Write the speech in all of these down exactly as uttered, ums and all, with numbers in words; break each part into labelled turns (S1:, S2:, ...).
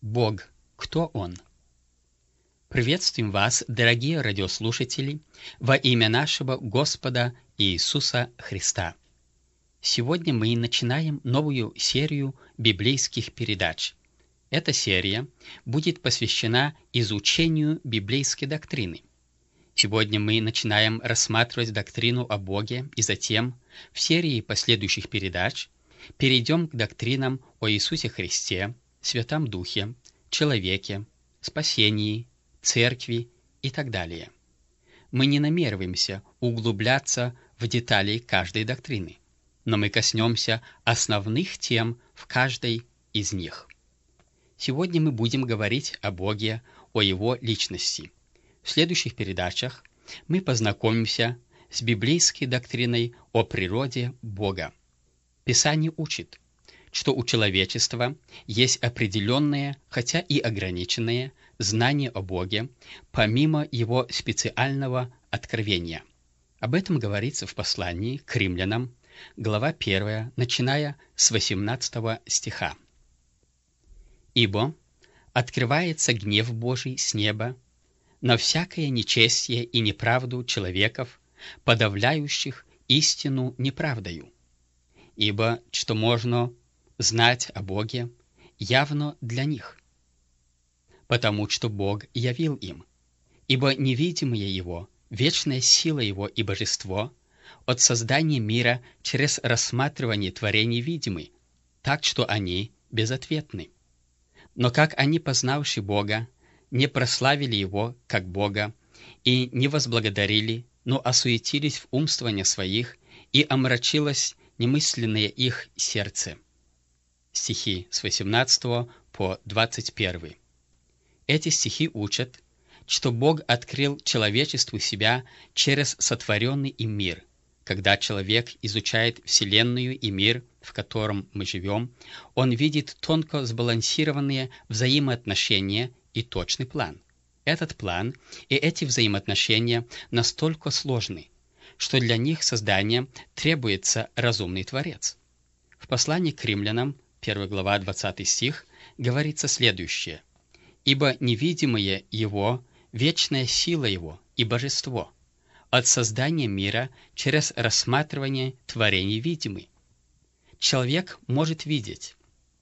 S1: Бог, кто Он? Приветствуем вас, дорогие радиослушатели, во имя нашего Господа Иисуса Христа. Сегодня мы начинаем новую серию библейских передач. Эта серия будет посвящена изучению библейской доктрины. Сегодня мы начинаем рассматривать доктрину о Боге, и затем, в серии последующих передач, перейдем к доктринам о Иисусе Христе, Святом Духе, человеке, спасении, церкви и так далее. Мы не намереваемся углубляться в детали каждой доктрины, но мы коснемся основных тем в каждой из них. Сегодня мы будем говорить о Боге, о Его личности. В следующих передачах мы познакомимся с библейской доктриной о природе Бога. Писание учит, что у человечества есть определенные, хотя и ограниченные, знания о Боге, помимо Его специального откровения. Об этом говорится в послании к римлянам, глава первая, начиная с восемнадцатого стиха. «Ибо открывается гнев Божий с неба на всякое нечестие и неправду человеков, подавляющих истину неправдою. Ибо что можно знать о Боге, явно для них, потому что Бог явил им. Ибо невидимое Его, вечная сила Его и божество от создания мира через рассматривание творений видимы, так что они безответны. Но как они, познавши Бога, не прославили Его как Бога и не возблагодарили, но осуетились в умствованиях своих, и омрачилось немысленное их сердце». Стихи с восемнадцатого по двадцать первый. Эти стихи учат, что Бог открыл человечеству себя через сотворенный им мир. Когда человек изучает Вселенную и мир, в котором мы живем, он видит тонко сбалансированные взаимоотношения и точный план. Этот план и эти взаимоотношения настолько сложны, что для них создания требуется разумный Творец. В послании к римлянам, первая глава, двадцатый стих, говорится следующее: «Ибо невидимое Его, вечная сила Его и божество от создания мира через рассматривание творений видимы». Человек может видеть,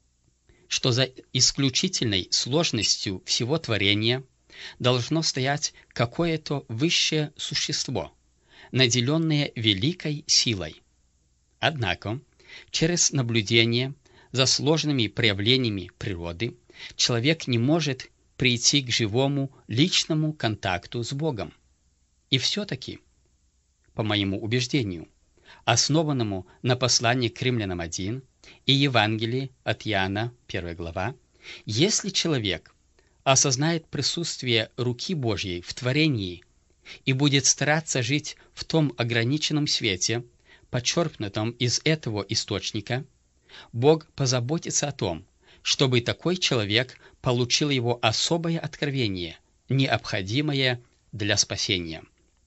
S1: что за исключительной сложностью всего творения должно стоять какое-то высшее существо, наделенное великой силой. Однако, через наблюдение за сложными проявлениями природы, человек не может прийти к живому личному контакту с Богом. И все-таки, по моему убеждению, основанному на послании к римлянам один и Евангелии от Иоанна, первая глава, если человек осознает присутствие руки Божьей в творении и будет стараться жить в том ограниченном свете, почерпнутом из этого источника, Бог позаботится о том, чтобы такой человек получил его особое откровение, необходимое для спасения.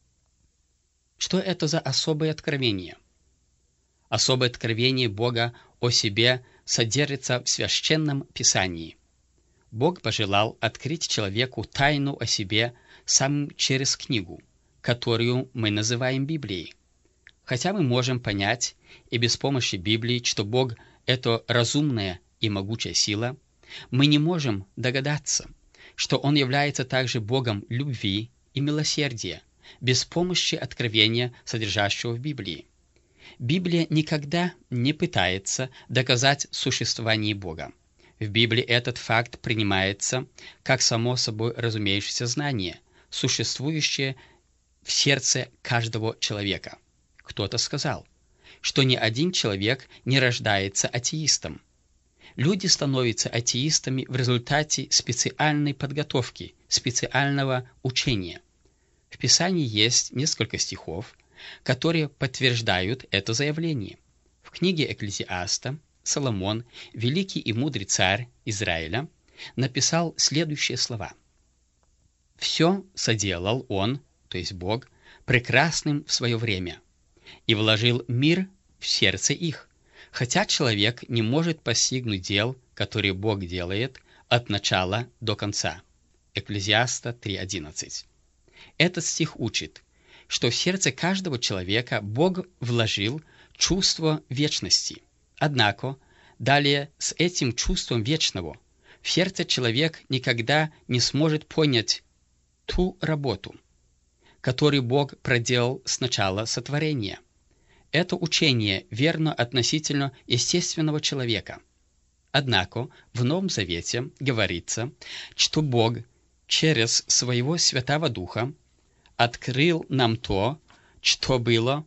S1: Что это за особое откровение? Особое откровение Бога о себе содержится в Священном Писании. Бог пожелал открыть человеку тайну о себе сам через книгу, которую мы называем Библией. Хотя мы можем понять и без помощи Библии, что Бог – это разумная и могучая сила, мы не можем догадаться, что Он является также Богом любви и милосердия, без помощи откровения, содержащего в Библии. Библия никогда не пытается доказать существование Бога. В Библии этот факт принимается как само собой разумеющееся знание, существующее в сердце каждого человека. Кто-то сказал, что ни один человек не рождается атеистом. Люди становятся атеистами в результате специальной подготовки, специального учения. В Писании есть несколько стихов, которые подтверждают это заявление. В книге Экклесиаста Соломон, великий и мудрый царь Израиля, написал следующие слова: «Все соделал Он, то есть Бог, прекрасным в свое время, и вложил мир в сердце их, хотя человек не может постигнуть дел, которые Бог делает, от начала до конца. Экклезиаста три одиннадцать. Этот стих учит, что в сердце каждого человека Бог вложил чувство вечности. Однако, далее с этим чувством вечного в сердце человек никогда не сможет понять ту работу, которую Бог проделал с начала сотворения. Это учение верно относительно естественного человека. Однако в Новом Завете говорится, что Бог через Своего Святого Духа открыл нам то, что было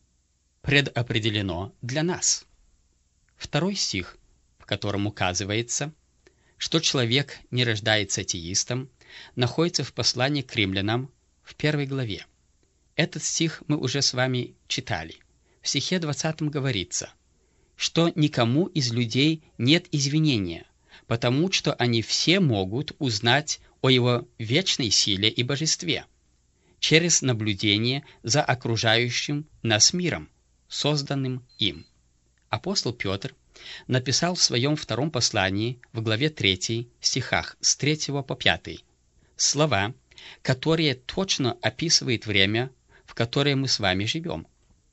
S1: предопределено для нас. Второй стих, в котором указывается, что человек не рождается атеистом, находится в послании к римлянам в первой главе. Этот стих мы уже с вами читали. В стихе двадцатом говорится, что никому из людей нет извинения, потому что они все могут узнать о Его вечной силе и божестве через наблюдение за окружающим нас миром, созданным им. Апостол Петр написал в своем втором послании в главе третьей, стихах с третьего по пятый, слова, которые точно описывают время, в которое мы с вами живем.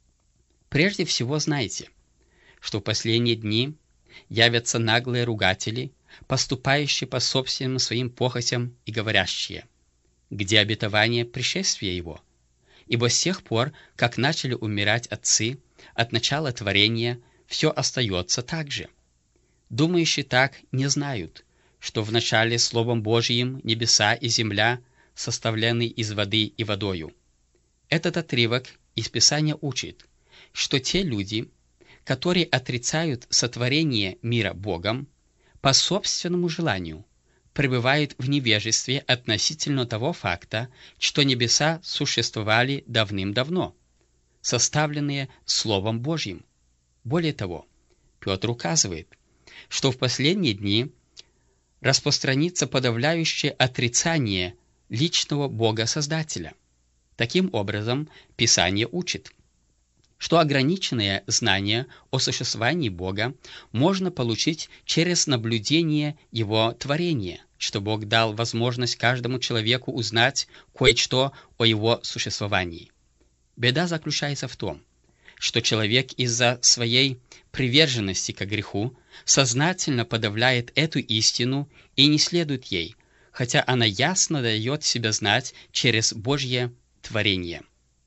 S1: Прежде всего знайте, что в последние дни явятся наглые ругатели, поступающие по собственным своим похотям и говорящие, где обетование пришествия Его? Ибо с тех пор, как начали умирать отцы, от начала творения все остается так же. Думающие так не знают, что в начале Словом Божьим небеса и земля составлены из воды и водою. Этот отрывок из Писания учит, что те люди, которые отрицают сотворение мира Богом, по собственному желанию пребывают в невежестве относительно того факта, что небеса существовали давным-давно, составленные Словом Божьим. Более того, Петр указывает, что в последние дни распространится подавляющее отрицание личного Бога-Создателя. Таким образом, Писание учит, что ограниченное знание о существовании Бога можно получить через наблюдение Его творения, что Бог дал возможность каждому человеку узнать кое-что о Его существовании. Беда заключается в том, что человек из-за своей приверженности к греху сознательно подавляет эту истину и не следует ей, хотя она ясно дает себя знать через Божье творение.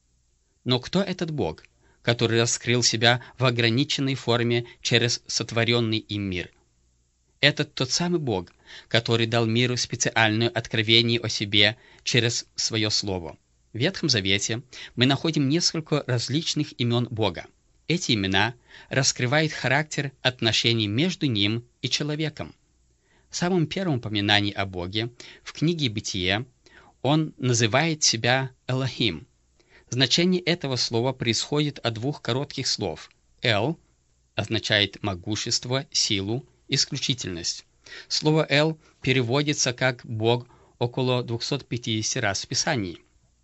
S1: Но кто этот Бог, который раскрыл себя в ограниченной форме через сотворенный им мир? Это тот самый Бог, который дал миру специальное откровение о себе через свое Слово. В Ветхом Завете мы находим несколько различных имен Бога. Эти имена раскрывают характер отношений между Ним и человеком. В самом первом упоминании о Боге, в книге Бытие, Он называет себя Элохим. Значение этого слова происходит от двух коротких слов. «Эл» означает могущество, силу, исключительность. Слово «Эл» переводится как «Бог» около двухсот пятидесяти раз в Писании.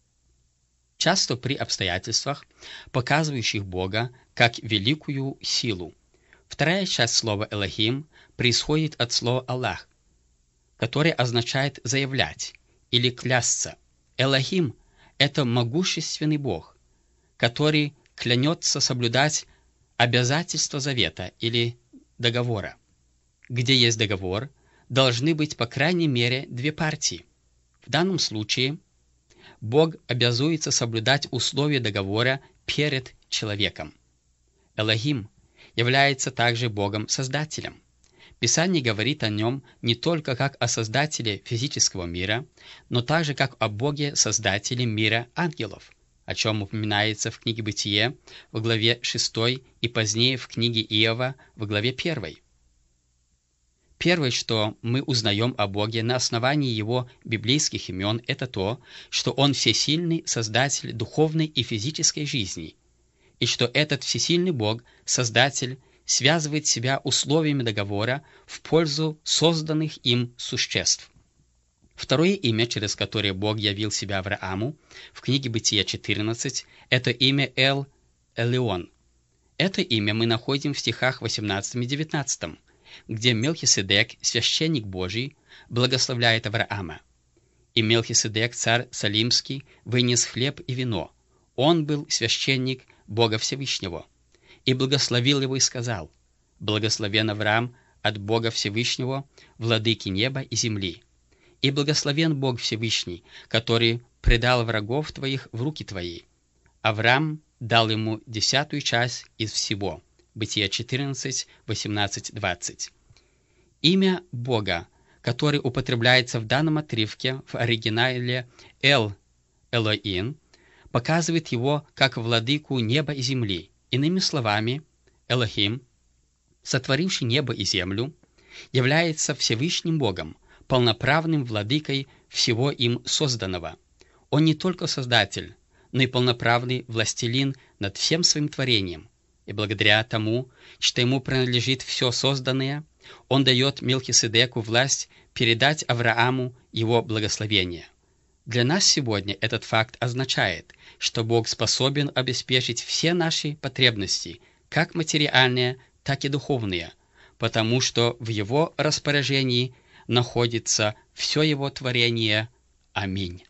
S1: Часто при обстоятельствах, показывающих Бога как великую силу. Вторая часть слова «Элохим» происходит от слова «Аллах», которое означает «заявлять» или «клясться». Элохим — это могущественный Бог, который клянется соблюдать обязательства завета или договора. Где есть договор, должны быть по крайней мере две партии. В данном случае Бог обязуется соблюдать условия договора перед человеком. Элохим является также Богом-создателем. Писание говорит о нем не только как о создателе физического мира, но также как о Боге-создателе мира ангелов, о чем упоминается в книге Бытие в главе шестой и позднее в книге Иова в главе первой. Первое, что мы узнаем о Боге на основании Его библейских имен, это то, что Он всесильный Создатель духовной и физической жизни, и что этот всесильный Бог, Создатель, связывает себя условиями договора в пользу созданных им существ. Второе имя, через которое Бог явил себя Аврааму, в книге Бытия четырнадцать, это имя Эл-Элеон. Это имя мы находим в стихах восемнадцатом и девятнадцатом. где Мелхиседек, священник Божий, благословляет Авраама. И Мелхиседек, царь Салимский, вынес хлеб и вино. Он был священник Бога Всевышнего. И благословил его и сказал: «Благословен Авраам от Бога Всевышнего, владыки неба и земли. И благословен Бог Всевышний, который предал врагов твоих в руки твои». Авраам дал ему десятую часть из всего. Бытие четырнадцать, восемнадцать, двадцать. Имя Бога, который употребляется в данном отрывке в оригинале Эл Элоин, показывает его как владыку неба и земли. Иными словами, Элохим, сотворивший небо и землю, является Всевышним Богом, полноправным владыкой всего им созданного. Он не только Создатель, но и полноправный властелин над всем своим творением. И благодаря тому, что ему принадлежит все созданное, он дает Мелхиседеку власть передать Аврааму его благословение. Для нас сегодня этот факт означает, что Бог способен обеспечить все наши потребности, как материальные, так и духовные, потому что в Его распоряжении находится все Его творение. Аминь.